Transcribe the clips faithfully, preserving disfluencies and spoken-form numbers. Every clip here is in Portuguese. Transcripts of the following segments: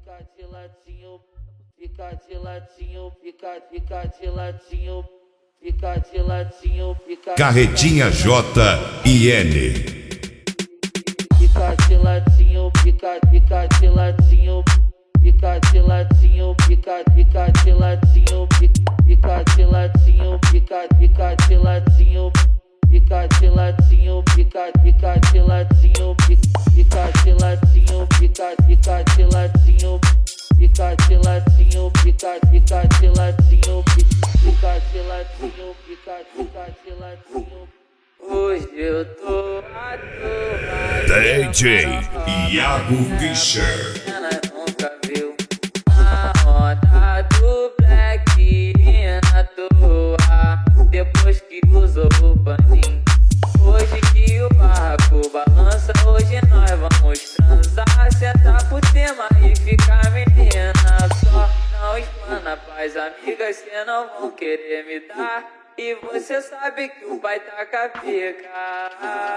Fica de latinho, fica de latinho, fica, fica de latinho, fica de latinho, fica. Carretinha J e N. Fica de latinho, fica, fica de latinho, fica de latinho, fica, fica de latinho, fica de latinho, fica, fica de latinho, fica de latinho, fica, fica de latinho, fica de latinho, fica, fica de latinho, fica de latinho, fica, fica de latinho, fica de latinho, fica, fica de latinho. Hoje eu tô à toa. D J Iago Fischer. Ela nunca viu a roda do Black na toa. Depois que usou o paninho. Hoje que o barraco balança, hoje nós vamos transar. Sentar por cima e ficar menina. Só não espana pras amigas, cê não vão querer me dar. E você sabe que o pai tá com a pica.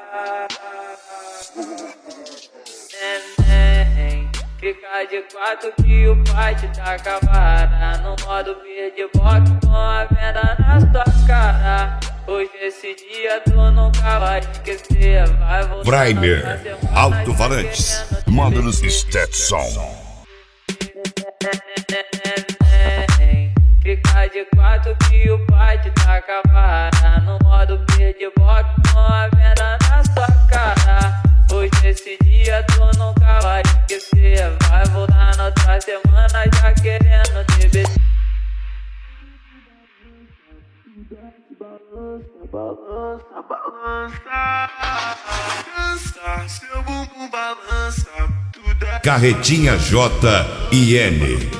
Neném, fica de quatro que o pai te tá com a vara. No modo verde box com a venda na sua cara. Hoje esse dia tu nunca vai esquecer. Vai voltar. Vraimer, alto-falantes, módulos Stetson. Fica de quatro que o pai te tá com a vara. No modo verde box com a venda na sua cara. Hoje esse dia tu nunca vai esquecer. Vai voltar na outra semana já querendo te ver. Balança, balança, balança. Dança, seu bumbum balança. Tudo é Carretinha J e N.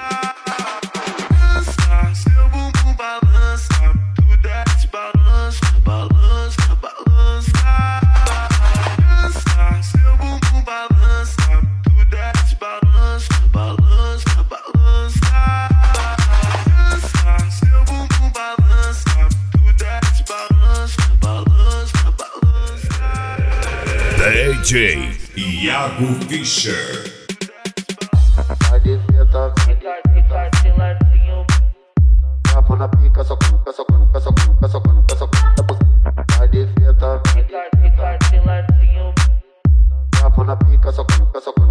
D J Iago Fischer. fica, fica de latinho. Tapa na pica, só cuca, só cuca, só cuca, só cuca, só cuca. Vai de feta. Fica, fica de latinho. Tapa na pica, só cuca, só cuca.